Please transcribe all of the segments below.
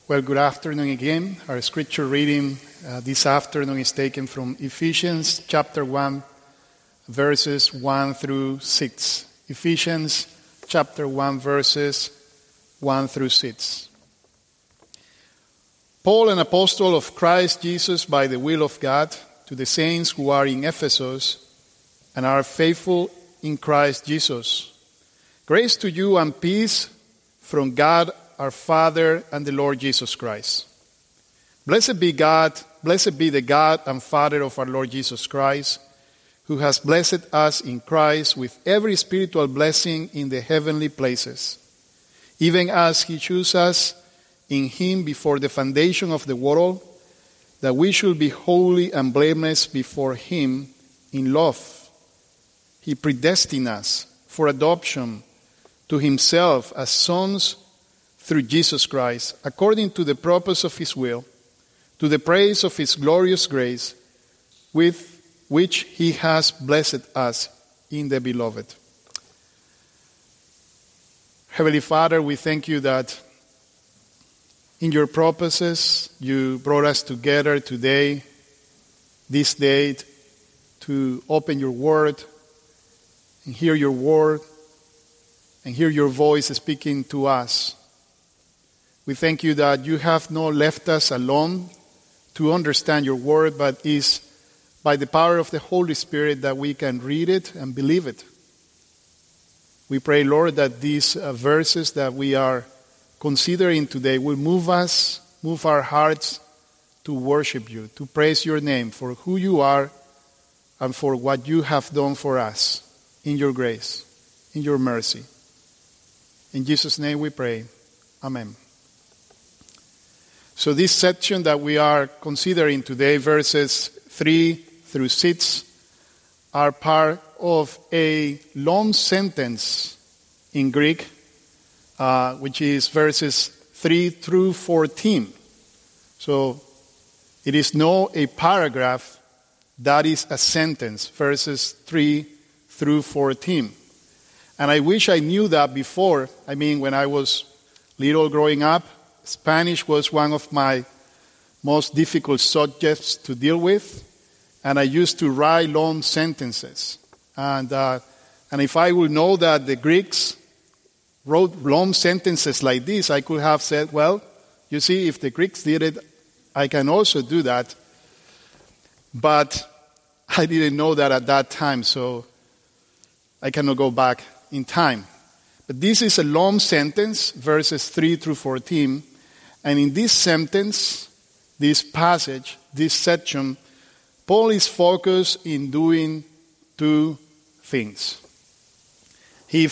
Well, good afternoon again. Our scripture reading this afternoon is taken from Ephesians chapter 1, verses 1 through 6. Ephesians chapter 1, verses 1 through 6. Paul, an apostle of Christ Jesus by the will of God, to the saints who are in Ephesus and are faithful in Christ Jesus. Grace to you and peace from God our Father and the Lord Jesus Christ. Blessed be the God and Father of our Lord Jesus Christ, who has blessed us in Christ with every spiritual blessing in the heavenly places, even as he chose us in him before the foundation of the world, that we should be holy and blameless before him in love. He predestined us for adoption to himself as sons through Jesus Christ, according to the purpose of his will, to the praise of his glorious grace, with which he has blessed us in the Beloved. Heavenly Father, we thank you that in your purposes you brought us together today, this day, to open your word and hear your word and hear your voice speaking to us. We thank you that you have not left us alone to understand your word, but is by the power of the Holy Spirit that we can read it and believe it. We pray, Lord, that these verses that we are considering today will move our hearts to worship you, to praise your name for who you are and for what you have done for us in your grace, in your mercy. In Jesus' name we pray. Amen. So this section that we are considering today, verses 3 through 6, are part of a long sentence in Greek, which is verses 3 through 14. So it is not a paragraph, that is a sentence, verses 3 through 14. And I wish I knew that before. When I was little growing up, Spanish was one of my most difficult subjects to deal with, and I used to write long sentences. And if I would know that the Greeks wrote long sentences like this, I could have said, well, you see, if the Greeks did it, I can also do that. But I didn't know that at that time, so I cannot go back in time. But this is a long sentence, verses 3 through 14. And in this sentence, this passage, this section, Paul is focused in doing two things. He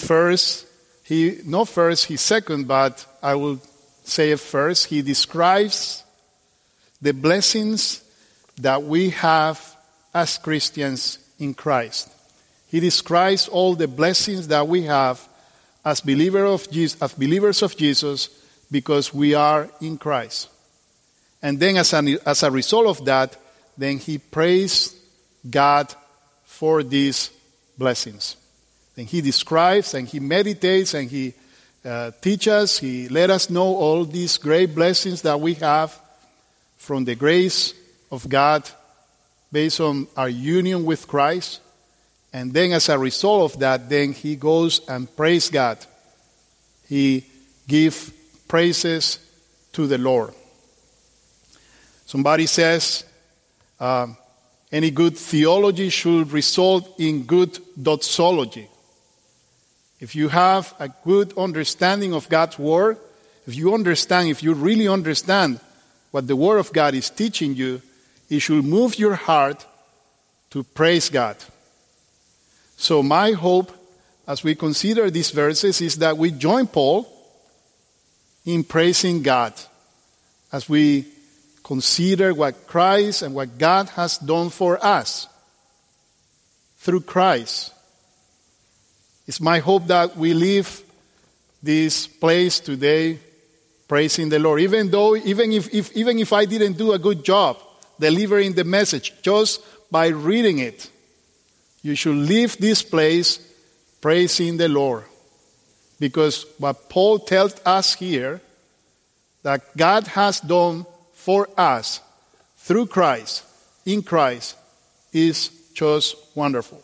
second, but I will say it first. He describes the blessings that we have as Christians in Christ. He describes all the blessings that we have as believers of Jesus, because we are in Christ. And then as a result of that, then he praised God for these blessings. Then he describes and he meditates and he teaches, he let us know all these great blessings that we have from the grace of God based on our union with Christ. And then as a result of that, then he goes and praises God. He gives praises to the Lord. Somebody says, any good theology should result in good doxology. If you have a good understanding of God's word, if you really understand what the word of God is teaching you, it should move your heart to praise God. So my hope as we consider these verses is that we join Paul in praising God as we consider what Christ and what God has done for us through Christ. It's my hope that we leave this place today praising the Lord, even if I didn't do a good job delivering the message just by reading it. You should leave this place praising the Lord, because what Paul tells us here, that God has done for us through Christ, in Christ, is just wonderful.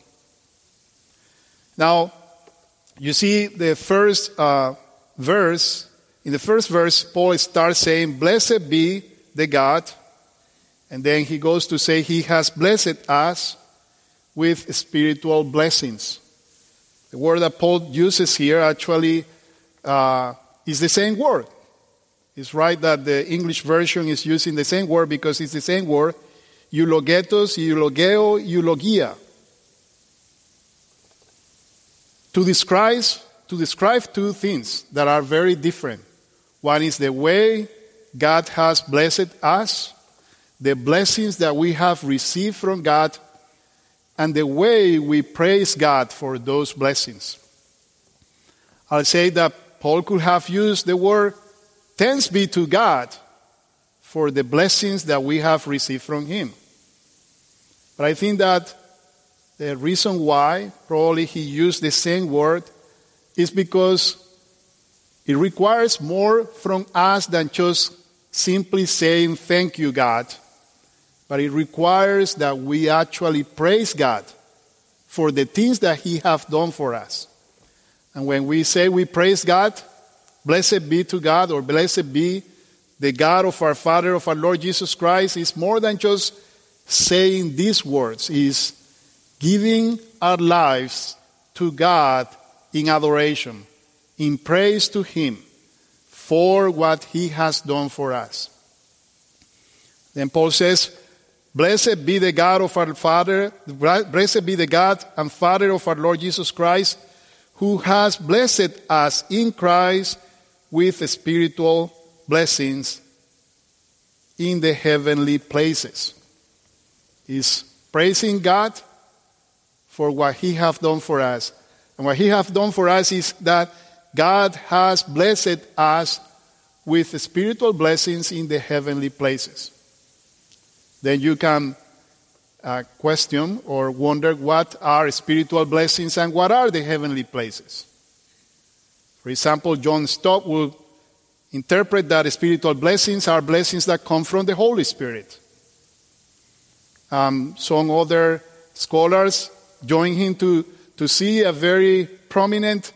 Now, you see the first verse. In the first verse, Paul starts saying, "Blessed be the God," and then he goes to say, "He has blessed us with spiritual blessings." The word that Paul uses here actually is the same word. It's right that the English version is using the same word because it's the same word, eulogetos, eulogeo, eulogia. To describe two things that are very different. One is the way God has blessed us, the blessings that we have received from God, and the way we praise God for those blessings. I'll say that Paul could have used the word "thanks be to God" for the blessings that we have received from Him. But I think that the reason why probably he used the same word is because it requires more from us than just simply saying "thank you, God." But it requires that we actually praise God for the things that He has done for us. And when we say we praise God, blessed be to God, or blessed be the God of our Father, of our Lord Jesus Christ, is more than just saying these words. It's giving our lives to God in adoration, in praise to Him for what He has done for us. Then Paul says, "Blessed be the God of our Father, blessed be the God and Father of our Lord Jesus Christ, who has blessed us in Christ with spiritual blessings in the heavenly places." He's praising God for what He has done for us. And what He has done for us is that God has blessed us with spiritual blessings in the heavenly places. Then you can question or wonder, what are spiritual blessings and what are the heavenly places? For example, John Stott will interpret that spiritual blessings are blessings that come from the Holy Spirit. Some other scholars join him to see a very prominent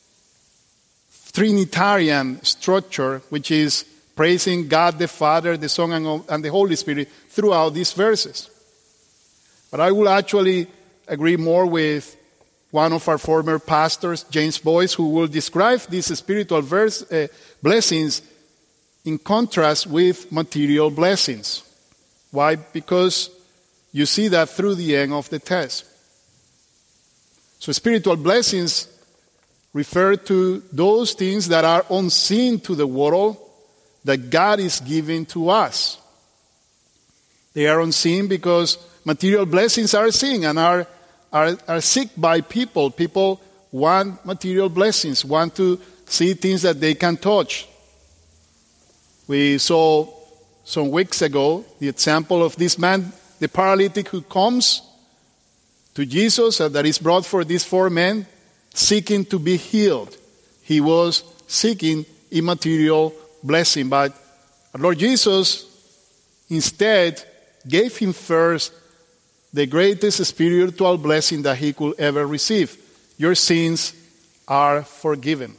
Trinitarian structure, which is praising God the Father, the Son, and the Holy Spirit throughout these verses. But I will actually agree more with one of our former pastors, James Boyce, who will describe these spiritual blessings in contrast with material blessings. Why? Because you see that through the end of the text. So spiritual blessings refer to those things that are unseen to the world that God is giving to us. They are unseen because material blessings are seen and are sought by people. People want material blessings, want to see things that they can touch. We saw some weeks ago the example of this man, the paralytic, who comes to Jesus, that is brought for these 4 men, seeking to be healed. He was seeking immaterial blessing, but our Lord Jesus instead gave him first the greatest spiritual blessing that he could ever receive. Your sins are forgiven.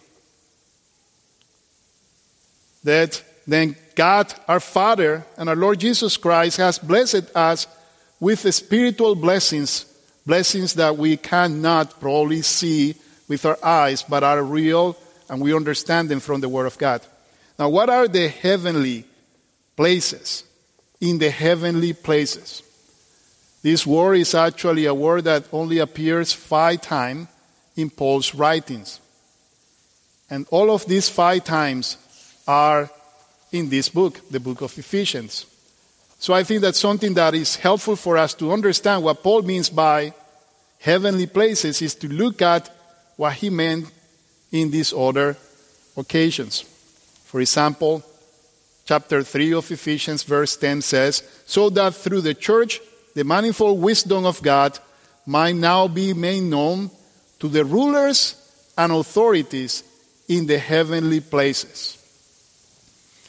That then God, our Father, and our Lord Jesus Christ has blessed us with spiritual blessings, blessings that we cannot probably see with our eyes, but are real, and we understand them from the Word of God. Now, what are the heavenly places? In the heavenly places. This word is actually a word that only appears 5 times in Paul's writings. And all of these 5 times are in this book, the book of Ephesians. So I think that's something that is helpful for us to understand what Paul means by heavenly places, is to look at what he meant in these other occasions. For example, chapter 3 of Ephesians, verse 10 says, "So that through the church, the manifold wisdom of God might now be made known to the rulers and authorities in the heavenly places."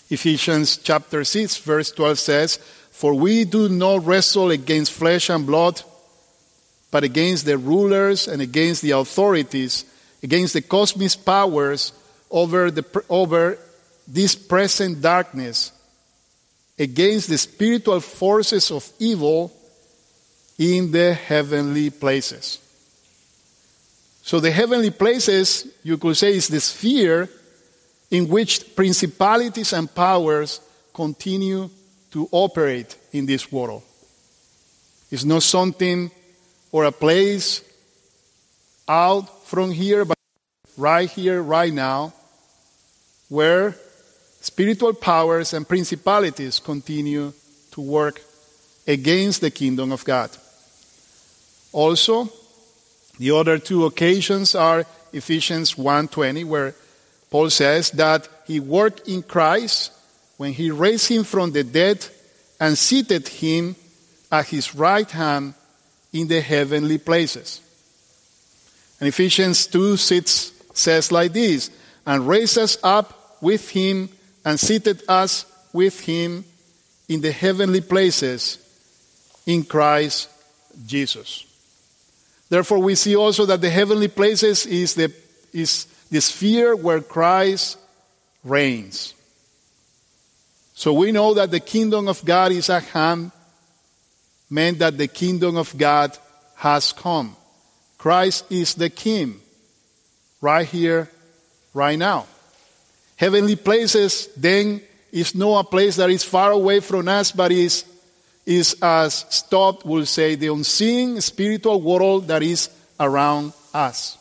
Ephesians chapter 6, verse 12 says, "For we do not wrestle against flesh and blood, but against the rulers and against the authorities, against the cosmic powers over this present darkness, against the spiritual forces of evil in the heavenly places." So the heavenly places, you could say, is the sphere in which principalities and powers continue to operate in this world. It's not something or a place out from here, but right here, right now, where spiritual powers and principalities continue to work against the kingdom of God. Also, the other two occasions are Ephesians 1:20, where Paul says that he worked in Christ when he raised him from the dead and seated him at his right hand in the heavenly places. And Ephesians 2:6 says like this, "And raised us up with him and seated us with him in the heavenly places in Christ Jesus." Therefore, we see also that the heavenly places is the sphere where Christ reigns. So we know that the kingdom of God is at hand, meant that the kingdom of God has come. Christ is the King, right here, right now. Heavenly places, then, is not a place that is far away from us, but is as Stott will say, the unseen spiritual world that is around us.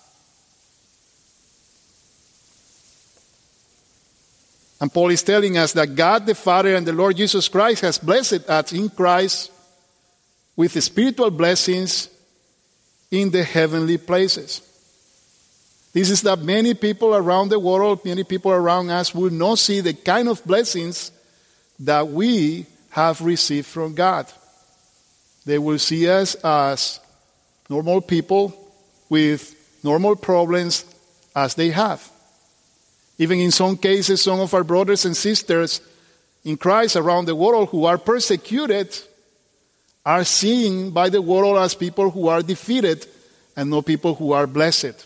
And Paul is telling us that God the Father and the Lord Jesus Christ has blessed us in Christ with spiritual blessings in the heavenly places. This is that many people around the world, many people around us will not see the kind of blessings that we have received from God. They will see us as normal people with normal problems as they have. Even in some cases, some of our brothers and sisters in Christ around the world who are persecuted are seen by the world as people who are defeated and not people who are blessed.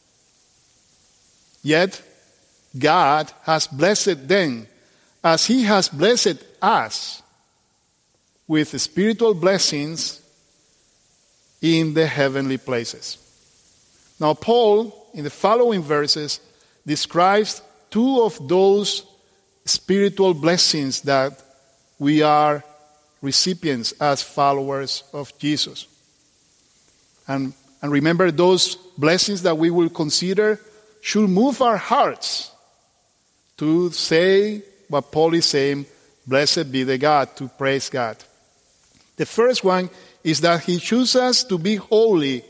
Yet, God has blessed them as He has blessed us with spiritual blessings in the heavenly places. Now, Paul, in the following verses, describes two of those spiritual blessings that we are recipients as followers of Jesus. And remember, those blessings that we will consider should move our hearts to say what Paul is saying, blessed be the God, to praise God. The first one is that He chooses us to be holy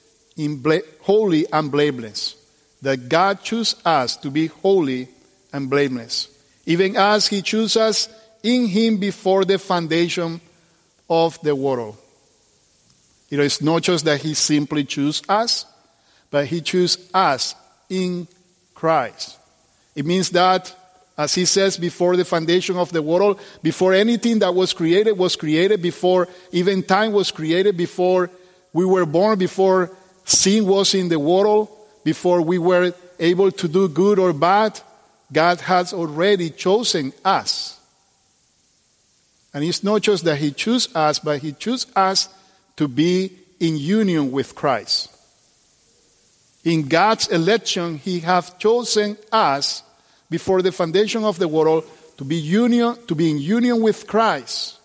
and blameless. That God chooses us to be holy and blameless. Even as He chose us in Him before the foundation of the world. It is not just that He simply chose us, but He chose us in Christ. It means that, as He says, before the foundation of the world, before anything that was created, before even time was created, before we were born, before sin was in the world, before we were able to do good or bad, God has already chosen us. And it's not just that He chose us, but He chose us to be in union with Christ. In God's election, He has chosen us before the foundation of the world to be in union with Christ.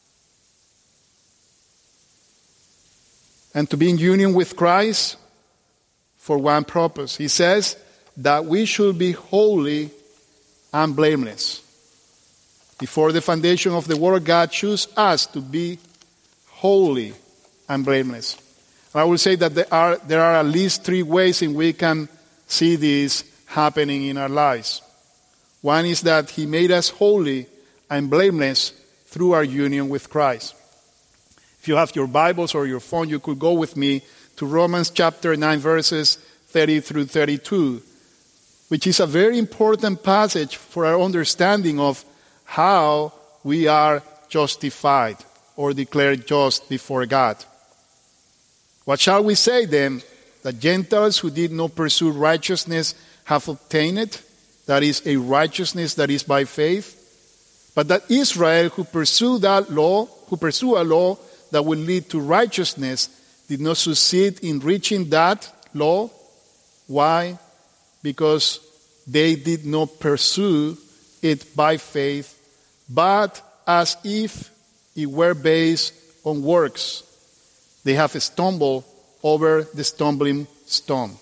And to be in union with Christ for one purpose. He says that we should be holy and blameless. Before the foundation of the world, God chose us to be holy and blameless. And I will say that there are at least three ways in which we can see this happening in our lives. One is that He made us holy and blameless through our union with Christ. If you have your Bibles or your phone, you could go with me to Romans chapter 9, verses 30 through 32, which is a very important passage for our understanding of how we are justified or declared just before God. What shall we say then? That Gentiles who did not pursue righteousness have obtained it, that is, a righteousness that is by faith, but that Israel who pursue a law that will lead to righteousness did not succeed in reaching that law. Why? Because they did not pursue it by faith, but as if it were based on works. They have stumbled over the stumbling stone.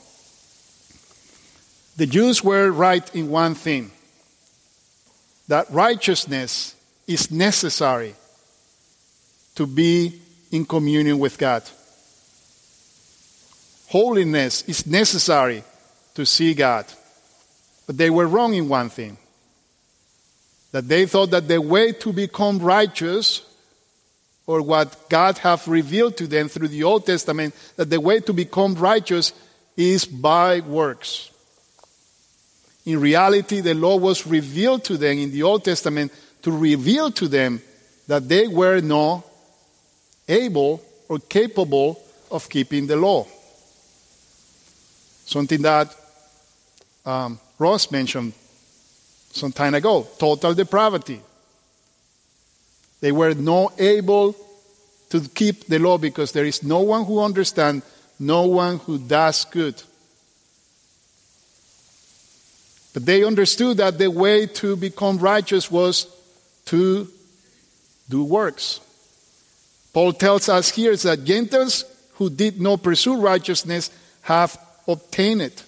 The Jews were right in one thing, that righteousness is necessary to be in communion with God. Holiness is necessary to see God. But they were wrong in one thing, that they thought that the way to become righteous, or what God have revealed to them through the Old Testament, that the way to become righteous is by works. In reality, the law was revealed to them in the Old Testament to reveal to them that they were not able or capable of keeping the law. Something that Ross mentioned some time ago, total depravity. They were not able to keep the law because there is no one who understands, no one who does good. But they understood that the way to become righteous was to do works. Paul tells us here that Gentiles who did not pursue righteousness have obtained it.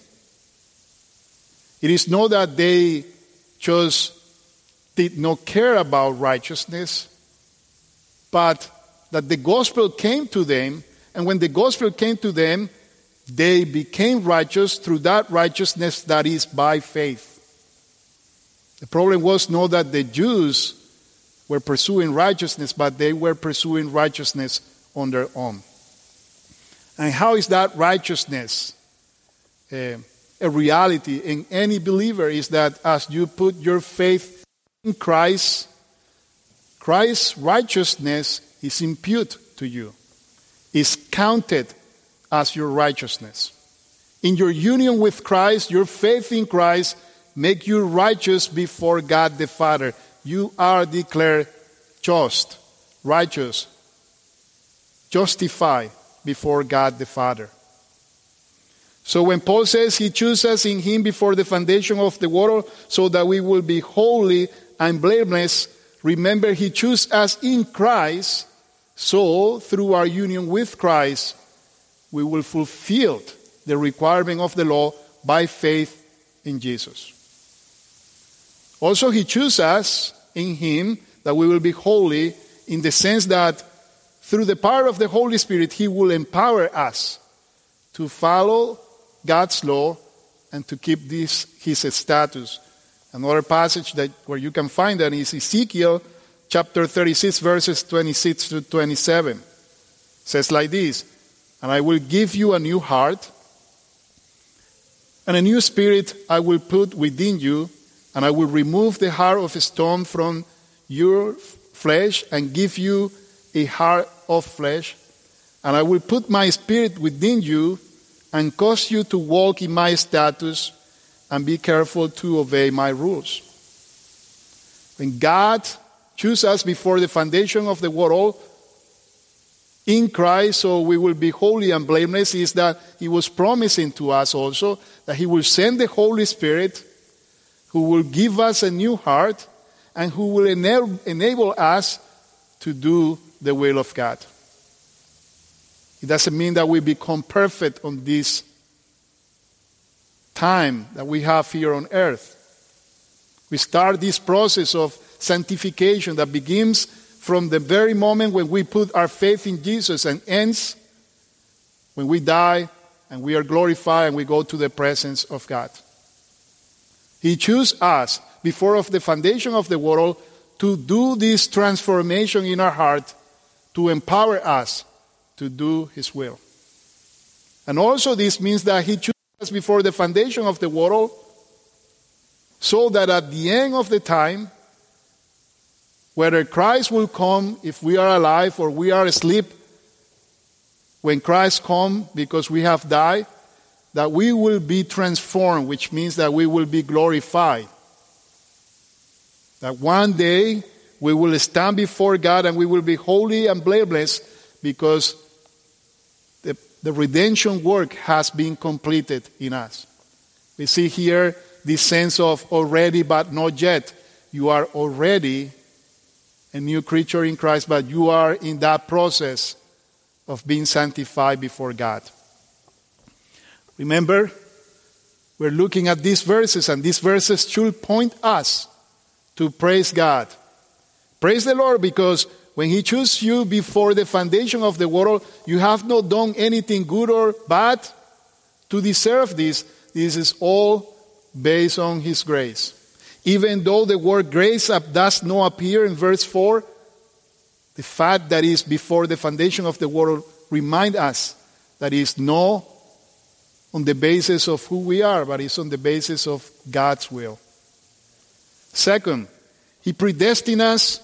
It is not that they just did not care about righteousness, but that the gospel came to them, and when the gospel came to them, they became righteous through that righteousness that is by faith. The problem was not that the Jews were pursuing righteousness, but they were pursuing righteousness on their own. And how is that righteousness a reality in any believer? Is that as you put your faith in Christ, Christ's righteousness is imputed to you, is counted as your righteousness. In your union with Christ, your faith in Christ make you righteous before God the Father. You are declared just, righteous, justified before God the Father. So when Paul says he chose us in him before the foundation of the world so that we will be holy and blameless, remember he chose us in Christ, so through our union with Christ, we will fulfill the requirement of the law by faith in Jesus. Also, he chose us in him that we will be holy, in the sense that through the power of the Holy Spirit, he will empower us to follow God's law and to keep his status. Another passage where you can find that is Ezekiel chapter 36, verses 26 to 27. It says like this, "And I will give you a new heart, and a new spirit I will put within you, and I will remove the heart of stone from your flesh and give you a heart of flesh. And I will put my spirit within you and cause you to walk in my statutes and be careful to obey my rules." When God chose us before the foundation of the world in Christ, so we will be holy and blameless, is that he was promising to us also that he will send the Holy Spirit who will give us a new heart and who will enable us to do the will of God. It doesn't mean that we become perfect on this time that we have here on earth. We start this process of sanctification that begins from the very moment when we put our faith in Jesus and ends when we die and we are glorified and we go to the presence of God. He chose us before of the foundation of the world to do this transformation in our heart, to empower us to do his will. And also this means that he chose us before the foundation of the world so that at the end of the time, Whether Christ will come if we are alive or we are asleep, when Christ comes because we have died, that we will be transformed, which means that we will be glorified. That one day we will stand before God and we will be holy and blameless because the redemption work has been completed in us. We see here this sense of already but not yet. You are already a new creature in Christ, but you are in that process of being sanctified before God. Remember, we're looking at these verses, and these verses should point us to praise God. Praise the Lord, because when He chose you before the foundation of the world, you have not done anything good or bad to deserve this. This is all based on His grace. Even though the word grace does not appear in verse 4, the fact that is before the foundation of the world reminds us that it is not on the basis of who we are, but it's on the basis of God's will. Second, He predestined us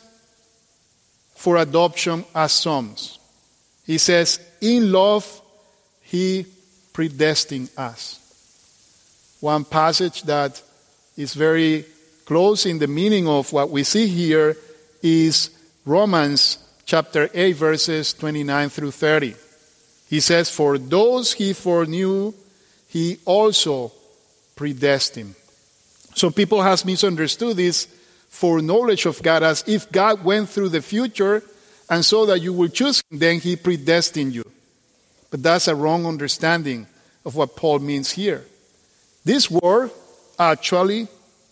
for adoption as sons. He says, in love, He predestined us. One passage that is very close in the meaning of what we see here is Romans chapter 8, verses 29 through 30. He says, for those He foreknew, He also predestined. Some people have misunderstood this foreknowledge of God as if God went through the future and so that you will choose Him, then He predestined you. But that's a wrong understanding of what Paul means here. This word actually,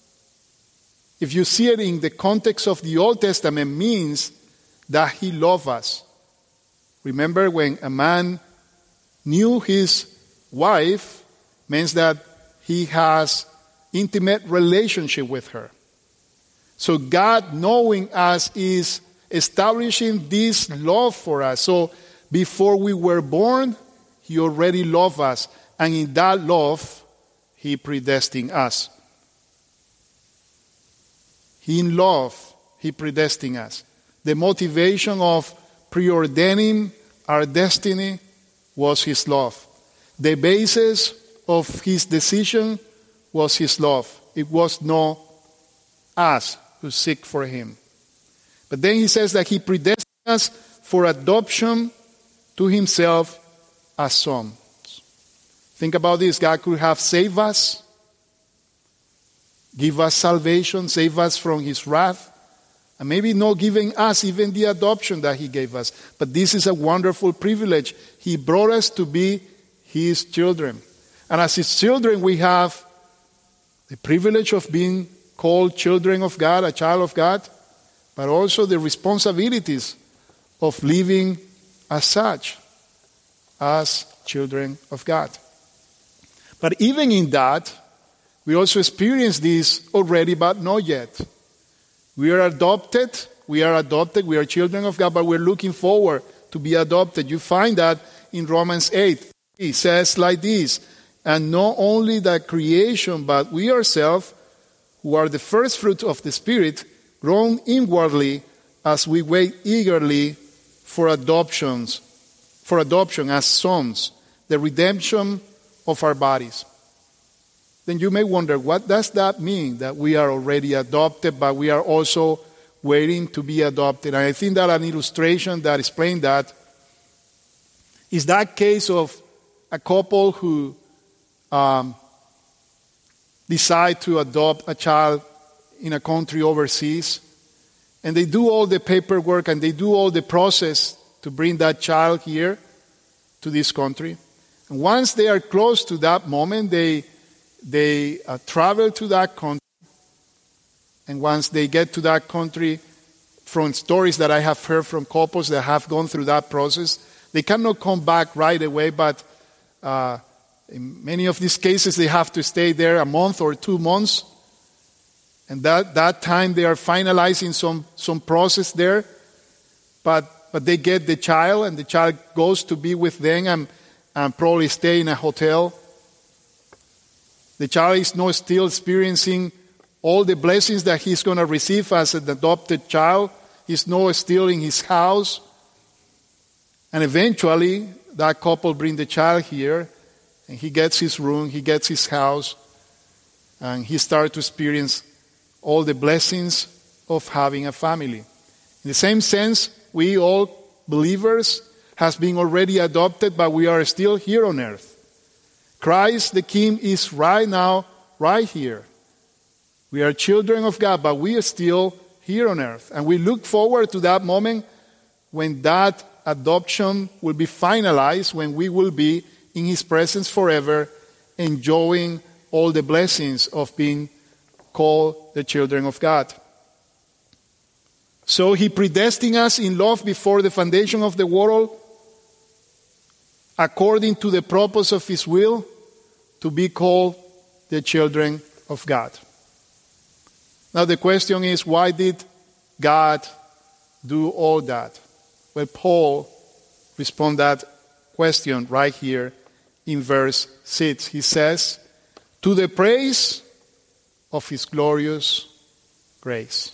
if you see it in the context of the Old Testament, means that He loved us. Remember, when a man knew his wife, means that he has intimate relationship with her. So God, knowing us, is establishing this love for us. So before we were born, He already loved us. And in that love, He predestined us. In love, He predestined us. The motivation of preordaining our destiny was His love. The basis of His decision was His love. It was not us who seek for Him. But then He says that He predestined us for adoption to Himself as sons. Think about this. God could have saved us, give us salvation, save us from His wrath, and maybe not giving us even the adoption that He gave us. But this is a wonderful privilege. He brought us to be His children. And as His children, we have the privilege of being called children of God, a child of God, but also the responsibilities of living as such, as children of God. But even in that, we also experience this already, but not yet. We are adopted, we are children of God, but we're looking forward to be adopted. You find that in Romans 8. It says like this, and not only that creation, but we ourselves, who are the first fruit of the Spirit, grown inwardly as we wait eagerly for adoption as sons, the redemption of our bodies. Then you may wonder, what does that mean, that we are already adopted, but we are also waiting to be adopted? And I think that an illustration that explains that is that case of a couple who decide to adopt a child in a country overseas, and they do all the paperwork and they do all the process to bring that child here to this country. And once they are close to that moment, they travel to that country. And once they get to that country, from stories that I have heard from couples that have gone through that process, they cannot come back right away, but in many of these cases, they have to stay there a month or 2 months. And that time they are finalizing some process there. But they get the child, and the child goes to be with them and probably stay in a hotel. The child is not still experiencing all the blessings that he's going to receive as an adopted child, is not still in his house. And eventually, that couple bring the child here, and he gets his room, he gets his house, and he starts to experience all the blessings of having a family. In the same sense, we all believers has been already adopted, but we are still here on earth. Christ the King is right now, right here. We are children of God, but we are still here on earth. And we look forward to that moment when that adoption will be finalized, when we will be in His presence forever, enjoying all the blessings of being called the children of God. So He predestined us in love before the foundation of the world, according to the purpose of His will, to be called the children of God. Now the question is, why did God do all that? Well, Paul responds that question right here in verse 6. He says, to the praise of His glorious grace.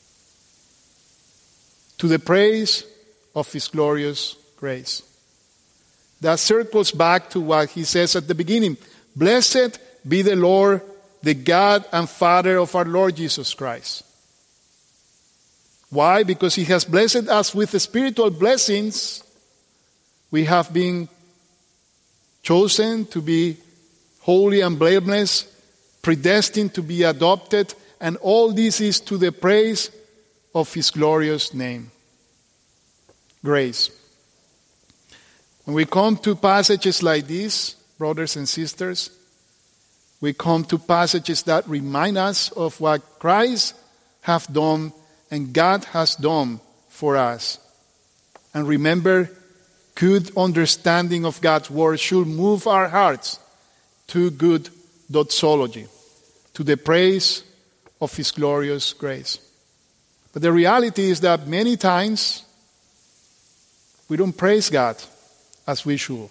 To the praise of His glorious grace. That circles back to what he says at the beginning. Blessed be the Lord, the God and Father of our Lord Jesus Christ. Why? Because He has blessed us with spiritual blessings. We have been chosen to be holy and blameless, predestined to be adopted, and all this is to the praise of His glorious name. Grace. When we come to passages like this, brothers and sisters, we come to passages that remind us of what Christ has done and God has done for us. And remember, good understanding of God's word should move our hearts to good doxology, to the praise of His glorious grace. But the reality is that many times we don't praise God as we should.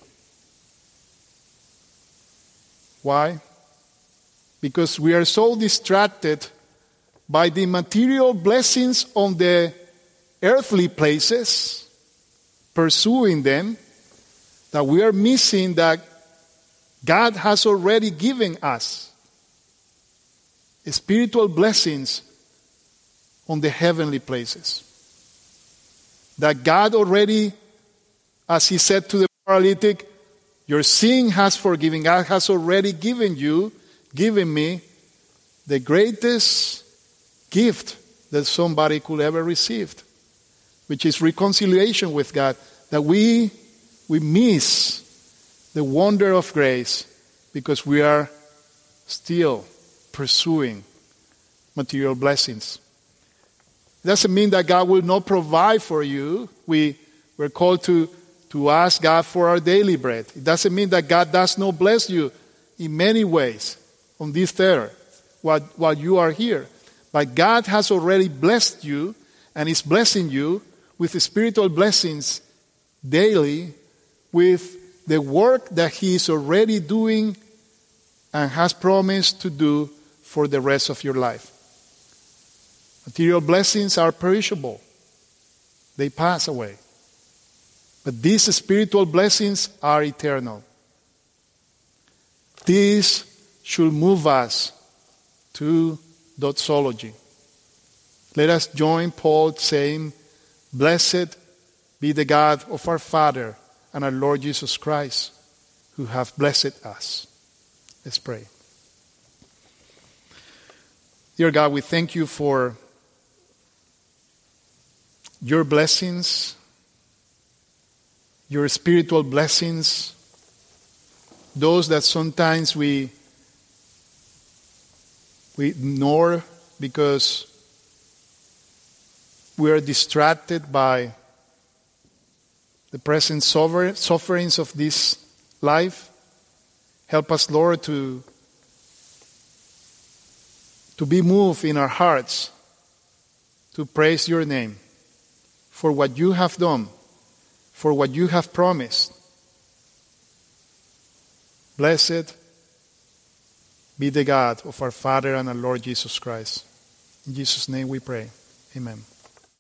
Why? Because we are so distracted by the material blessings on the earthly places, pursuing them, that we are missing that God has already given us spiritual blessings on the heavenly places. That God already, as He said to the paralytic, your sin has forgiven. God has already given me the greatest gift that somebody could ever receive, which is reconciliation with God. That we miss the wonder of grace because we are still pursuing material blessings. It doesn't mean that God will not provide for you. We're called to ask God for our daily bread. It doesn't mean that God does not bless you in many ways on this earth while you are here. But God has already blessed you and is blessing you with spiritual blessings daily, with the work that He is already doing and has promised to do for the rest of your life. Material blessings are perishable. They pass away. But these spiritual blessings are eternal. These should move us to doxology. Let us join Paul saying, blessed be the God of our Father and our Lord Jesus Christ, who have blessed us. Let's pray. Dear God, we thank You for Your blessings, Your spiritual blessings, those that sometimes we ignore because we are distracted by the present sufferings of this life. Help us, Lord, to be moved in our hearts to praise Your name for what You have done, for what You have promised. Blessed be the God of our Father and our Lord Jesus Christ. In Jesus' name we pray. Amen.